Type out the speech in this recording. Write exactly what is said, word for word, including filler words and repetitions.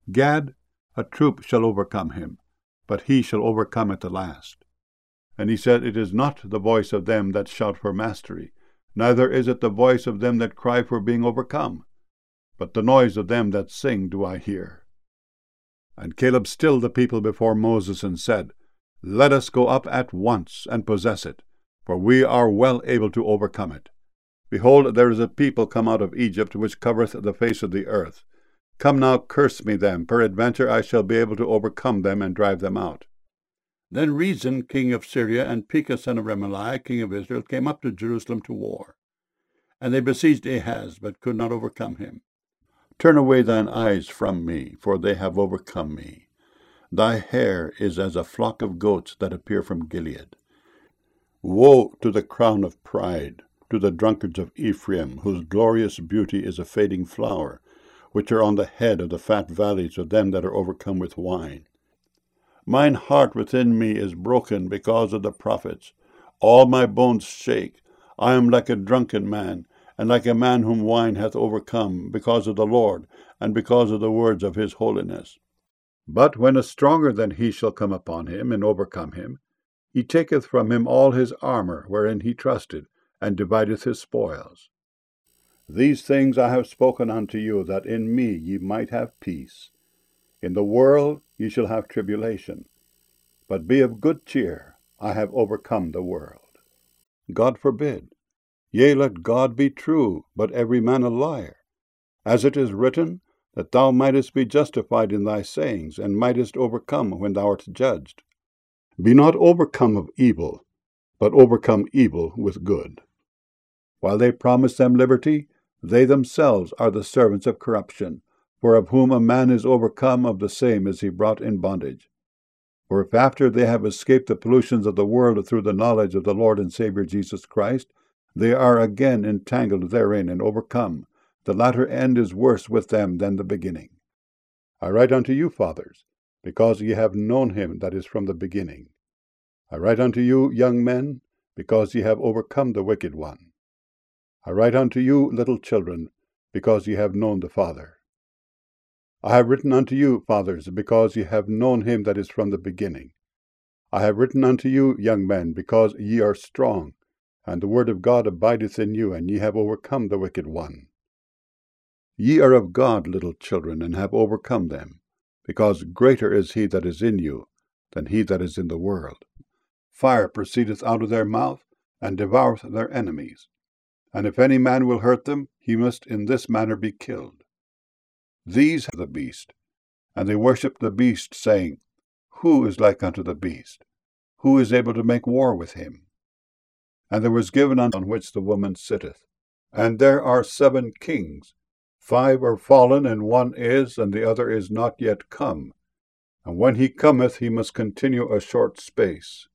Gad, a troop shall overcome him, but he shall overcome at the last. And he said, It is not the voice of them that shout for mastery, neither is it the voice of them that cry for being overcome, but the noise of them that sing do I hear. And Caleb stilled the people before Moses, and said, Let us go up at once and possess it, for we are well able to overcome it. Behold, there is a people come out of Egypt, which covereth the face of the earth. Come now, curse me them, peradventure I shall be able to overcome them and drive them out. Then Rezin, king of Syria, and Pekah son of Remaliah, king of Israel, came up to Jerusalem to war. And they besieged Ahaz, but could not overcome him. Turn away thine eyes from me, for they have overcome me. Thy hair is as a flock of goats that appear from Gilead. Woe to the crown of pride, to the drunkards of Ephraim, whose glorious beauty is a fading flower, which are on the head of the fat valleys of them that are overcome with wine. Mine heart within me is broken because of the prophets. All my bones shake. I am like a drunken man, and like a man whom wine hath overcome, because of the Lord, and because of the words of his holiness. But when a stronger than he shall come upon him, and overcome him, he taketh from him all his armour wherein he trusted, and divideth his spoils. These things I have spoken unto you, that in me ye might have peace. In the world ye shall have tribulation, but be of good cheer, I have overcome the world. God forbid. Yea, let God be true, but every man a liar. As it is written, that thou mightest be justified in thy sayings, and mightest overcome when thou art judged. Be not overcome of evil, but overcome evil with good. While they promise them liberty, they themselves are the servants of corruption, for of whom a man is overcome, of the same is he brought in bondage. For if after they have escaped the pollutions of the world through the knowledge of the Lord and Saviour Jesus Christ, they are again entangled therein and overcome, the latter end is worse with them than the beginning. I write unto you, fathers, because ye have known him that is from the beginning. I write unto you, young men, because ye have overcome the wicked one. I write unto you, little children, because ye have known the Father. I have written unto you, fathers, because ye have known him that is from the beginning. I have written unto you, young men, because ye are strong, and the word of God abideth in you, and ye have overcome the wicked one. Ye are of God, little children, and have overcome them, because greater is he that is in you than he that is in the world. Fire proceedeth out of their mouth, and devoureth their enemies. And if any man will hurt them, he must in this manner be killed. These have the beast, and they worship the beast, saying, Who is like unto the beast? Who is able to make war with him? And there was given unto on which the woman sitteth. And there are seven kings. Five are fallen, and one is, and the other is not yet come. And when he cometh, he must continue a short space.